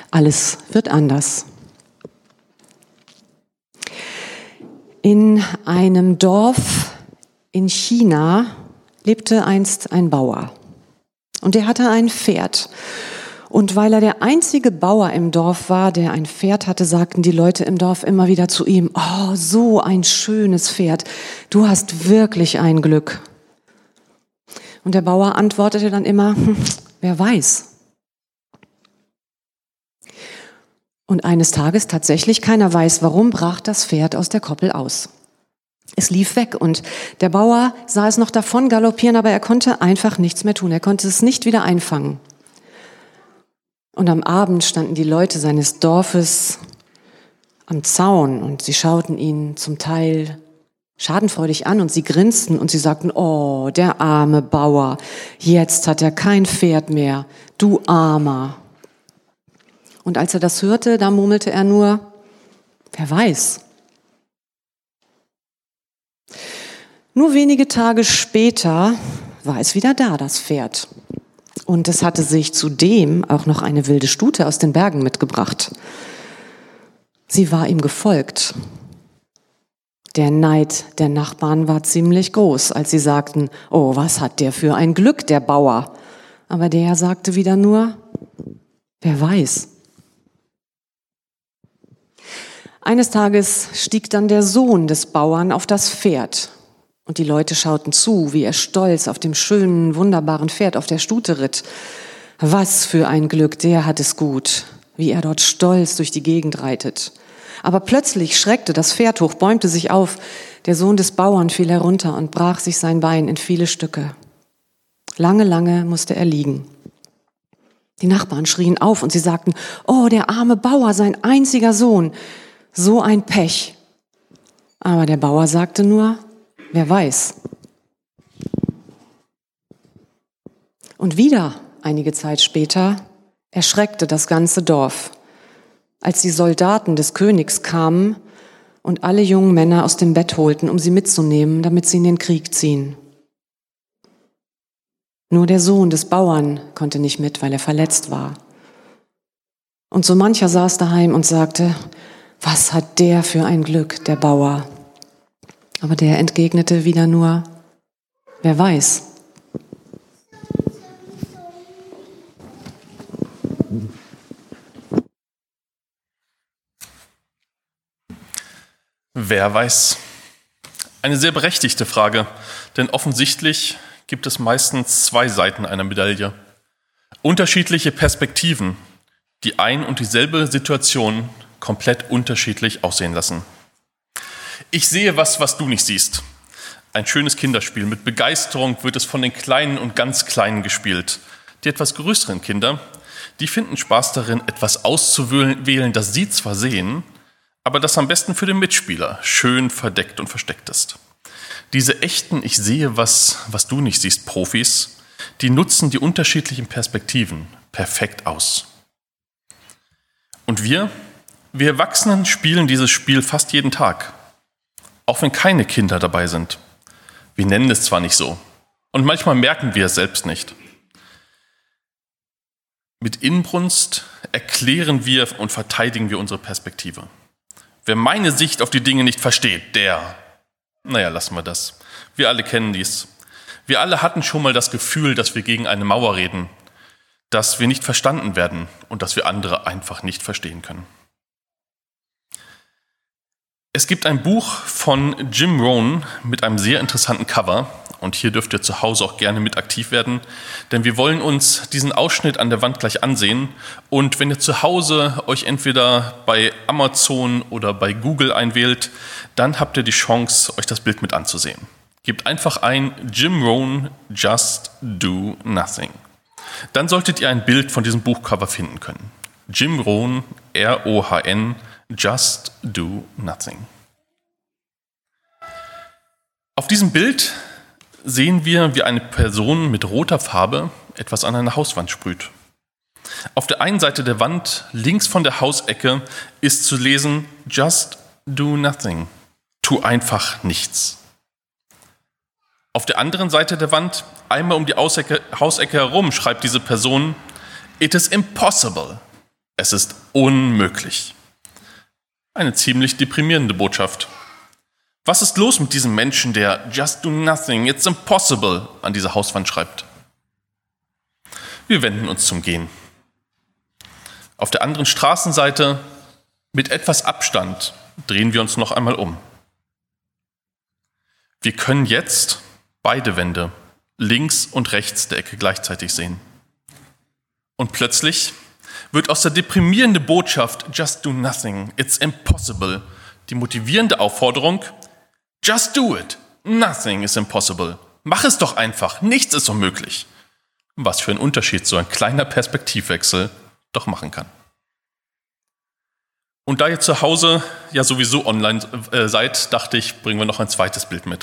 Alles wird anders. In einem Dorf in China lebte einst ein Bauer. Und der hatte ein Pferd. Und weil er der einzige Bauer im Dorf war, der ein Pferd hatte, sagten die Leute im Dorf immer wieder zu ihm: Oh, so ein schönes Pferd. Du hast wirklich ein Glück. Und der Bauer antwortete dann immer: Wer weiß. Und eines Tages, tatsächlich, keiner weiß warum, brach das Pferd aus der Koppel aus. Es lief weg und der Bauer sah es noch davon galoppieren, aber er konnte einfach nichts mehr tun. Er konnte es nicht wieder einfangen. Und am Abend standen die Leute seines Dorfes am Zaun und sie schauten ihn zum Teil schadenfreudig an und sie grinsten und sie sagten: Oh, der arme Bauer, jetzt hat er kein Pferd mehr, du Armer. Und als er das hörte, da murmelte er nur: Wer weiß. Nur wenige Tage später war es wieder da, das Pferd. Und es hatte sich zudem auch noch eine wilde Stute aus den Bergen mitgebracht. Sie war ihm gefolgt. Der Neid der Nachbarn war ziemlich groß, als sie sagten: Oh, was hat der für ein Glück, der Bauer. Aber der sagte wieder nur: Wer weiß. Eines Tages stieg dann der Sohn des Bauern auf das Pferd. Und die Leute schauten zu, wie er stolz auf dem schönen, wunderbaren Pferd auf der Stute ritt. Was für ein Glück, der hat es gut, wie er dort stolz durch die Gegend reitet. Aber plötzlich schreckte das Pferd hoch, bäumte sich auf. Der Sohn des Bauern fiel herunter und brach sich sein Bein in viele Stücke. Lange, lange musste er liegen. Die Nachbarn schrien auf und sie sagten: Oh, der arme Bauer, sein einziger Sohn, so ein Pech. Aber der Bauer sagte nur: Wer weiß. Und wieder, einige Zeit später, erschreckte das ganze Dorf, als die Soldaten des Königs kamen und alle jungen Männer aus dem Bett holten, um sie mitzunehmen, damit sie in den Krieg ziehen. Nur der Sohn des Bauern konnte nicht mit, weil er verletzt war. Und so mancher saß daheim und sagte: Was hat der für ein Glück, der Bauer. Aber der entgegnete wieder nur: Wer weiß. Wer weiß? Eine sehr berechtigte Frage, denn offensichtlich gibt es meistens zwei Seiten einer Medaille. Unterschiedliche Perspektiven, die ein und dieselbe Situation komplett unterschiedlich aussehen lassen. Ich sehe was du nicht siehst. Ein schönes Kinderspiel. Mit Begeisterung wird es von den Kleinen und ganz Kleinen gespielt. Die etwas größeren Kinder, die finden Spaß darin, etwas auszuwählen, das sie zwar sehen, aber das am besten für den Mitspieler schön verdeckt und versteckt ist. Diese echten Ich sehe was du nicht siehst Profis, die nutzen die unterschiedlichen Perspektiven perfekt aus. Und wir Erwachsenen spielen dieses Spiel fast jeden Tag. Auch wenn keine Kinder dabei sind. Wir nennen es zwar nicht so. Und manchmal merken wir es selbst nicht. Mit Inbrunst erklären wir und verteidigen wir unsere Perspektive. Wer meine Sicht auf die Dinge nicht versteht, lassen wir das. Wir alle kennen dies. Wir alle hatten schon mal das Gefühl, dass wir gegen eine Mauer reden, dass wir nicht verstanden werden und dass wir andere einfach nicht verstehen können. Es gibt ein Buch von Jim Rohn mit einem sehr interessanten Cover und hier dürft ihr zu Hause auch gerne mit aktiv werden, denn wir wollen uns diesen Ausschnitt an der Wand gleich ansehen und wenn ihr zu Hause euch entweder bei Amazon oder bei Google einwählt, dann habt ihr die Chance, euch das Bild mit anzusehen. Gebt einfach ein Jim Rohn, Just Do Nothing. Dann solltet ihr ein Bild von diesem Buchcover finden können. Jim Rohn, R-O-H-N, Just Do Nothing. Auf diesem Bild sehen wir, wie eine Person mit roter Farbe etwas an eine Hauswand sprüht. Auf der einen Seite der Wand, links von der Hausecke, ist zu lesen: Just do nothing. Tu einfach nichts. Auf der anderen Seite der Wand, einmal um die Hausecke herum, schreibt diese Person: It is impossible. Es ist unmöglich. Eine ziemlich deprimierende Botschaft. Was ist los mit diesem Menschen, der "Just do nothing, it's impossible" an dieser Hauswand schreibt? Wir wenden uns zum Gehen. Auf der anderen Straßenseite, mit etwas Abstand, drehen wir uns noch einmal um. Wir können jetzt beide Wände, links und rechts der Ecke, gleichzeitig sehen. Und plötzlich wird aus der deprimierenden Botschaft "Just do nothing, it's impossible" die motivierende Aufforderung "Just do it, nothing is impossible". Mach es doch einfach, nichts ist unmöglich. Was für ein Unterschied so ein kleiner Perspektivwechsel doch machen kann. Und da ihr zu Hause ja sowieso online seid, dachte ich, bringen wir noch ein zweites Bild mit.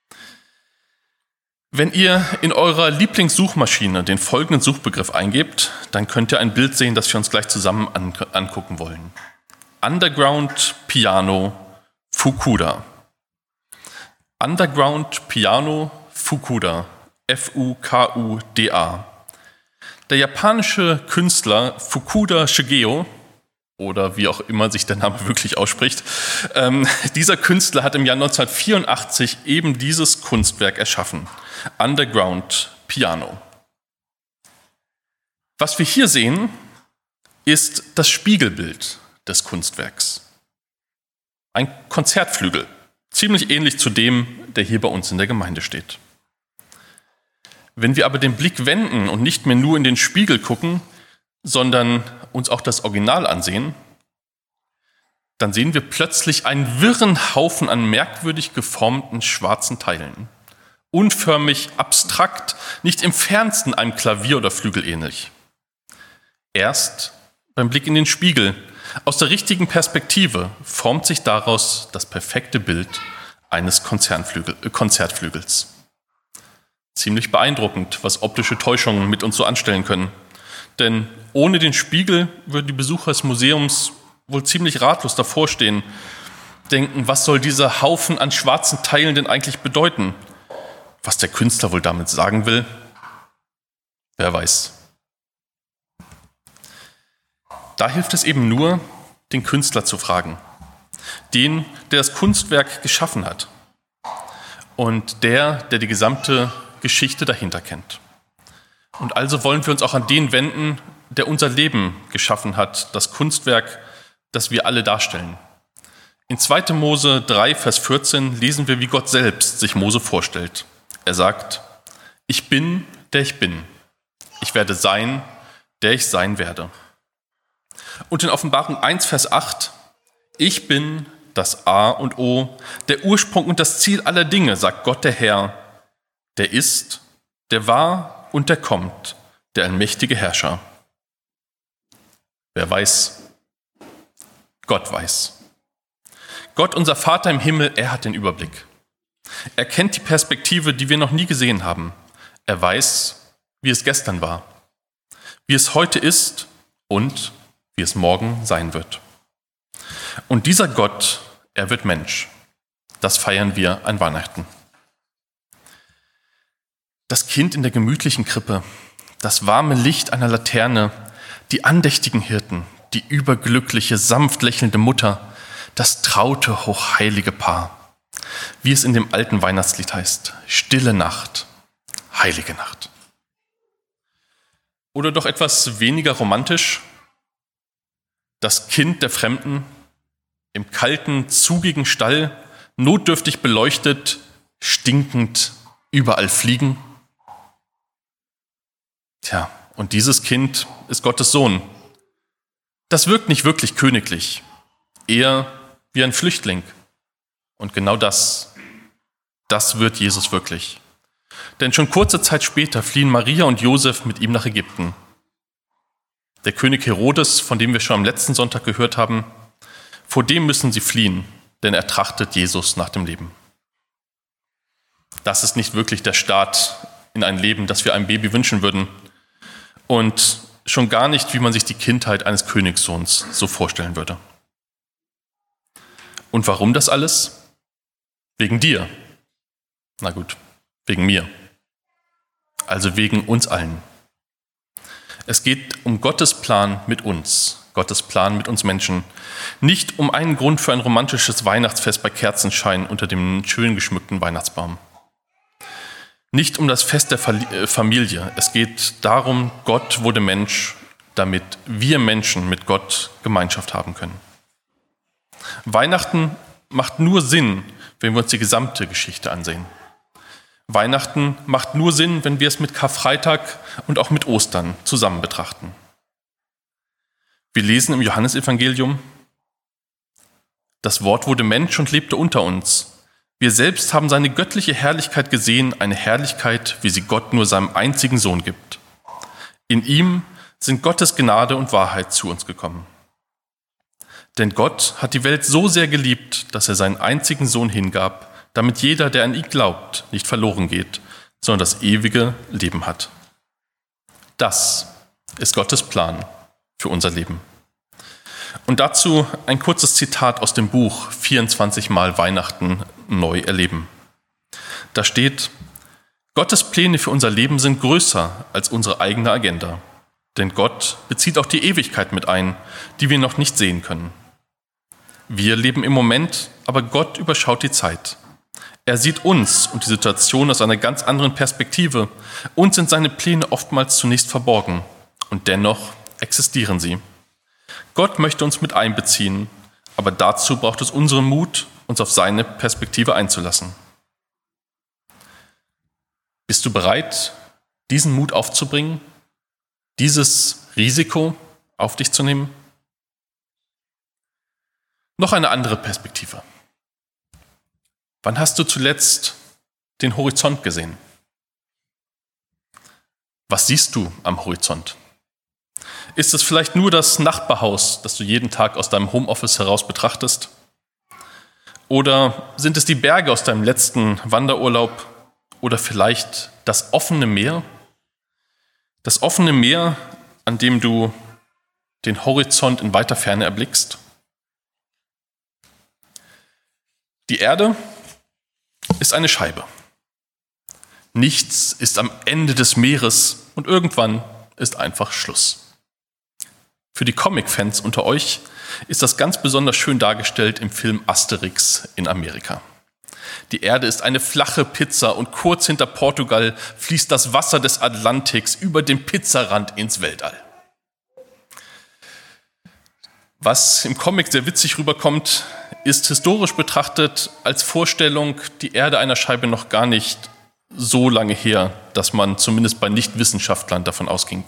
Wenn ihr in eurer Lieblingssuchmaschine den folgenden Suchbegriff eingebt, dann könnt ihr ein Bild sehen, das wir uns gleich zusammen angucken wollen. Underground Piano Fukuda. Underground Piano Fukuda. Fukuda. Der japanische Künstler Fukuda Shigeo, oder wie auch immer sich der Name wirklich ausspricht, dieser Künstler hat im Jahr 1984 eben dieses Kunstwerk erschaffen. Underground Piano. Was wir hier sehen, ist das Spiegelbild des Kunstwerks. Ein Konzertflügel, ziemlich ähnlich zu dem, der hier bei uns in der Gemeinde steht. Wenn wir aber den Blick wenden und nicht mehr nur in den Spiegel gucken, sondern uns auch das Original ansehen, dann sehen wir plötzlich einen wirren Haufen an merkwürdig geformten schwarzen Teilen. Unförmig, abstrakt, nicht im Fernsten einem Klavier oder Flügel ähnlich. Erst beim Blick in den Spiegel, aus der richtigen Perspektive, formt sich daraus das perfekte Bild eines Konzertflügels. Ziemlich beeindruckend, was optische Täuschungen mit uns so anstellen können. Denn ohne den Spiegel würden die Besucher des Museums wohl ziemlich ratlos davor stehen, denken, was soll dieser Haufen an schwarzen Teilen denn eigentlich bedeuten? Was der Künstler wohl damit sagen will? Wer weiß. Da hilft es eben nur, den Künstler zu fragen. Den, der das Kunstwerk geschaffen hat. Und der die gesamte Geschichte dahinter kennt. Und also wollen wir uns auch an den wenden, der unser Leben geschaffen hat, das Kunstwerk, das wir alle darstellen. In 2. Mose 3, Vers 14 lesen wir, wie Gott selbst sich Mose vorstellt. Er sagt, ich bin, der ich bin. Ich werde sein, der ich sein werde. Und in Offenbarung 1, Vers 8, ich bin das A und O, der Ursprung und das Ziel aller Dinge, sagt Gott der Herr, der ist, der war und der kommt, der allmächtige Herrscher. Wer weiß? Gott weiß. Gott, unser Vater im Himmel, er hat den Überblick. Er kennt die Perspektive, die wir noch nie gesehen haben. Er weiß, wie es gestern war, wie es heute ist und wie es morgen sein wird. Und dieser Gott, er wird Mensch. Das feiern wir an Weihnachten. Das Kind in der gemütlichen Krippe, das warme Licht einer Laterne, die andächtigen Hirten, die überglückliche, sanft lächelnde Mutter, das traute, hochheilige Paar. Wie es in dem alten Weihnachtslied heißt, stille Nacht, heilige Nacht. Oder doch etwas weniger romantisch, das Kind der Fremden, im kalten, zugigen Stall, notdürftig beleuchtet, stinkend, überall fliegen. Tja, und dieses Kind ist Gottes Sohn. Das wirkt nicht wirklich königlich, eher wie ein Flüchtling. Und genau das wird Jesus wirklich. Denn schon kurze Zeit später fliehen Maria und Josef mit ihm nach Ägypten. Der König Herodes, von dem wir schon am letzten Sonntag gehört haben, vor dem müssen sie fliehen, denn er trachtet Jesus nach dem Leben. Das ist nicht wirklich der Start in ein Leben, das wir einem Baby wünschen würden. Und schon gar nicht, wie man sich die Kindheit eines Königssohns so vorstellen würde. Und warum das alles? Wegen dir. Na gut, wegen mir. Also wegen uns allen. Es geht um Gottes Plan mit uns. Gottes Plan mit uns Menschen. Nicht um einen Grund für ein romantisches Weihnachtsfest bei Kerzenschein unter dem schön geschmückten Weihnachtsbaum. Nicht um das Fest der Familie. Es geht darum, Gott wurde Mensch, damit wir Menschen mit Gott Gemeinschaft haben können. Weihnachten macht nur Sinn, wenn wir uns die gesamte Geschichte ansehen. Weihnachten macht nur Sinn, wenn wir es mit Karfreitag und auch mit Ostern zusammen betrachten. Wir lesen im Johannesevangelium: Das Wort wurde Mensch und lebte unter uns. Wir selbst haben seine göttliche Herrlichkeit gesehen, eine Herrlichkeit, wie sie Gott nur seinem einzigen Sohn gibt. In ihm sind Gottes Gnade und Wahrheit zu uns gekommen. Denn Gott hat die Welt so sehr geliebt, dass er seinen einzigen Sohn hingab, damit jeder, der an ihn glaubt, nicht verloren geht, sondern das ewige Leben hat. Das ist Gottes Plan für unser Leben. Und dazu ein kurzes Zitat aus dem Buch 24 Mal Weihnachten neu erleben. Da steht: Gottes Pläne für unser Leben sind größer als unsere eigene Agenda. Denn Gott bezieht auch die Ewigkeit mit ein, die wir noch nicht sehen können. Wir leben im Moment, aber Gott überschaut die Zeit. Er sieht uns und die Situation aus einer ganz anderen Perspektive. Uns sind seine Pläne oftmals zunächst verborgen. Und dennoch existieren sie. Gott möchte uns mit einbeziehen, aber dazu braucht es unseren Mut, uns auf seine Perspektive einzulassen. Bist du bereit, diesen Mut aufzubringen, dieses Risiko auf dich zu nehmen? Noch eine andere Perspektive. Wann hast du zuletzt den Horizont gesehen? Was siehst du am Horizont? Ist es vielleicht nur das Nachbarhaus, das du jeden Tag aus deinem Homeoffice heraus betrachtest? Oder sind es die Berge aus deinem letzten Wanderurlaub? Oder vielleicht das offene Meer? Das offene Meer, an dem du den Horizont in weiter Ferne erblickst? Die Erde ist eine Scheibe. Nichts ist am Ende des Meeres und irgendwann ist einfach Schluss. Für die Comic-Fans unter euch ist das ganz besonders schön dargestellt im Film Asterix in Amerika. Die Erde ist eine flache Pizza und kurz hinter Portugal fließt das Wasser des Atlantiks über den Pizzarand ins Weltall. Was im Comic sehr witzig rüberkommt, ist historisch betrachtet als Vorstellung die Erde einer Scheibe noch gar nicht so lange her, dass man zumindest bei Nichtwissenschaftlern davon ausging.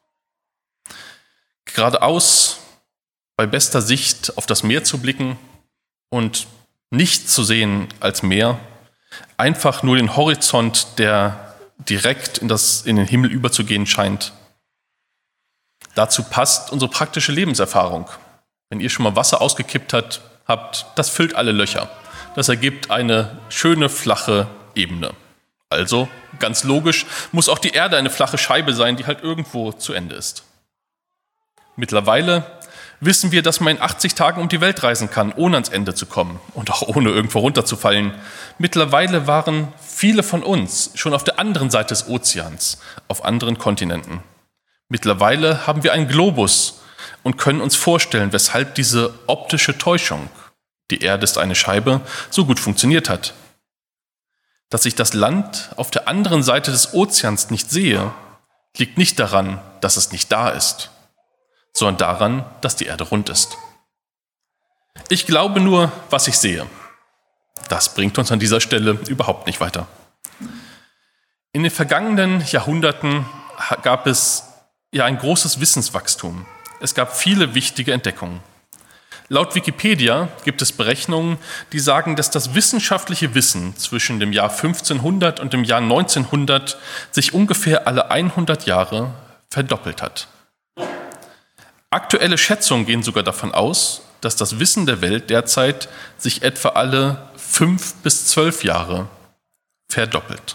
Geradeaus, bei bester Sicht auf das Meer zu blicken und nichts zu sehen als Meer, einfach nur den Horizont, der direkt in den Himmel überzugehen scheint. Dazu passt unsere praktische Lebenserfahrung. Wenn ihr schon mal Wasser ausgekippt habt, das füllt alle Löcher. Das ergibt eine schöne, flache Ebene. Also, ganz logisch, muss auch die Erde eine flache Scheibe sein, die halt irgendwo zu Ende ist. Mittlerweile wissen wir, dass man in 80 Tagen um die Welt reisen kann, ohne ans Ende zu kommen und auch ohne irgendwo runterzufallen. Mittlerweile waren viele von uns schon auf der anderen Seite des Ozeans, auf anderen Kontinenten. Mittlerweile haben wir einen Globus und können uns vorstellen, weshalb diese optische Täuschung, die Erde ist eine Scheibe, so gut funktioniert hat. Dass ich das Land auf der anderen Seite des Ozeans nicht sehe, liegt nicht daran, dass es nicht da ist, sondern daran, dass die Erde rund ist. Ich glaube nur, was ich sehe. Das bringt uns an dieser Stelle überhaupt nicht weiter. In den vergangenen Jahrhunderten gab es ja ein großes Wissenswachstum. Es gab viele wichtige Entdeckungen. Laut Wikipedia gibt es Berechnungen, die sagen, dass das wissenschaftliche Wissen zwischen dem Jahr 1500 und dem Jahr 1900 sich ungefähr alle 100 Jahre verdoppelt hat. Aktuelle Schätzungen gehen sogar davon aus, dass das Wissen der Welt derzeit sich etwa alle 5 bis 12 Jahre verdoppelt.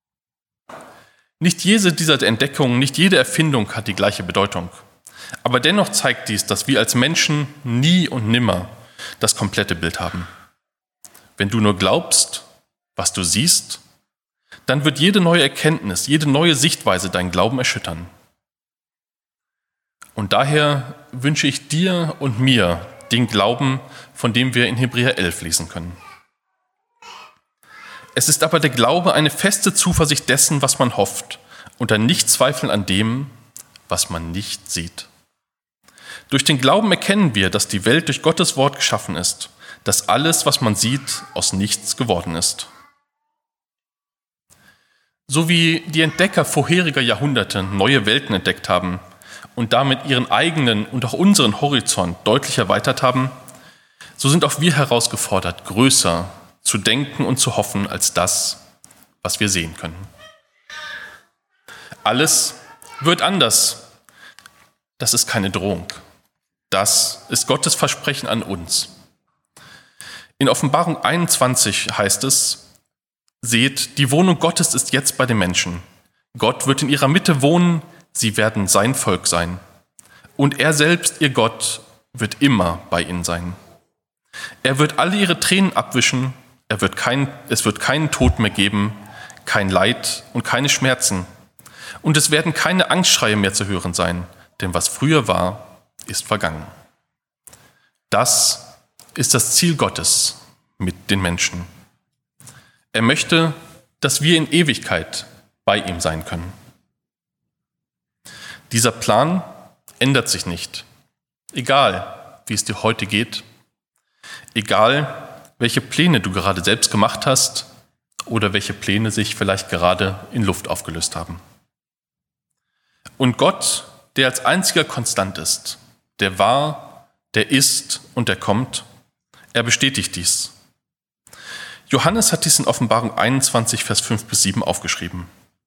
Nicht jede dieser Entdeckungen, nicht jede Erfindung hat die gleiche Bedeutung. Aber dennoch zeigt dies, dass wir als Menschen nie und nimmer das komplette Bild haben. Wenn du nur glaubst, was du siehst, dann wird jede neue Erkenntnis, jede neue Sichtweise deinen Glauben erschüttern. Und daher wünsche ich dir und mir den Glauben, von dem wir in Hebräer 11 lesen können. Es ist aber der Glaube eine feste Zuversicht dessen, was man hofft, und ein Nichtzweifeln an dem, was man nicht sieht. Durch den Glauben erkennen wir, dass die Welt durch Gottes Wort geschaffen ist, dass alles, was man sieht, aus nichts geworden ist. So wie die Entdecker vorheriger Jahrhunderte neue Welten entdeckt haben und damit ihren eigenen und auch unseren Horizont deutlich erweitert haben, so sind auch wir herausgefordert, größer zu denken und zu hoffen als das, was wir sehen können. Alles wird anders. Das ist keine Drohung. Das ist Gottes Versprechen an uns. In Offenbarung 21 heißt es: Seht, die Wohnung Gottes ist jetzt bei den Menschen. Gott wird in ihrer Mitte wohnen, sie werden sein Volk sein. Und er selbst, ihr Gott, wird immer bei ihnen sein. Er wird alle ihre Tränen abwischen, es wird keinen Tod mehr geben, kein Leid und keine Schmerzen. Und es werden keine Angstschreie mehr zu hören sein, denn was früher war, ist vergangen. Das ist das Ziel Gottes mit den Menschen. Er möchte, dass wir in Ewigkeit bei ihm sein können. Dieser Plan ändert sich nicht, egal wie es dir heute geht, egal welche Pläne du gerade selbst gemacht hast oder welche Pläne sich vielleicht gerade in Luft aufgelöst haben. Und Gott, der als einziger konstant ist, der war, der ist und der kommt, er bestätigt dies. Johannes hat dies in Offenbarung 21, Vers 5-7 aufgeschrieben.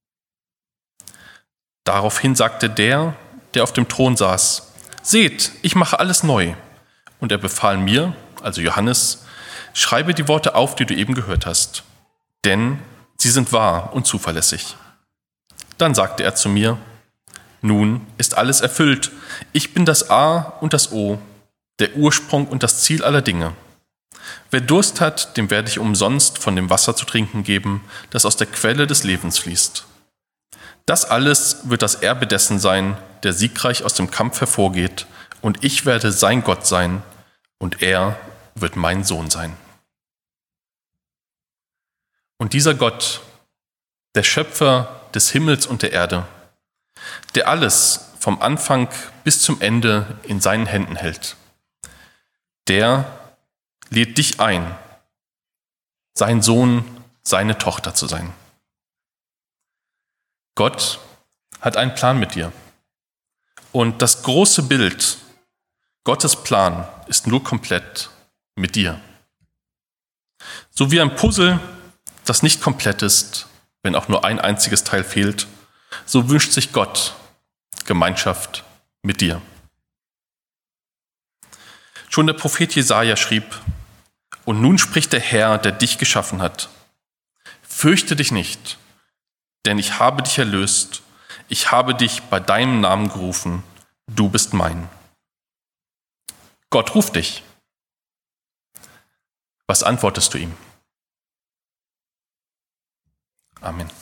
Daraufhin sagte der auf dem Thron saß: Seht, ich mache alles neu. Und er befahl mir, also Johannes, schreibe die Worte auf, die du eben gehört hast, denn sie sind wahr und zuverlässig. Dann sagte er zu mir: Nun ist alles erfüllt. Ich bin das A und das O, der Ursprung und das Ziel aller Dinge. Wer Durst hat, dem werde ich umsonst von dem Wasser zu trinken geben, das aus der Quelle des Lebens fließt. Das alles wird das Erbe dessen sein, der siegreich aus dem Kampf hervorgeht, und ich werde sein Gott sein, und er wird mein Sohn sein. Und dieser Gott, der Schöpfer des Himmels und der Erde, der alles vom Anfang bis zum Ende in seinen Händen hält, der lädt dich ein, sein Sohn, seine Tochter zu sein. Gott hat einen Plan mit dir. Und das große Bild, Gottes Plan, ist nur komplett mit dir. So wie ein Puzzle, das nicht komplett ist, wenn auch nur ein einziges Teil fehlt, so wünscht sich Gott Gemeinschaft mit dir. Schon der Prophet Jesaja schrieb: Und nun spricht der Herr, der dich geschaffen hat: Fürchte dich nicht, denn ich habe dich erlöst, ich habe dich bei deinem Namen gerufen, du bist mein. Gott ruft dich. Was antwortest du ihm? Amen.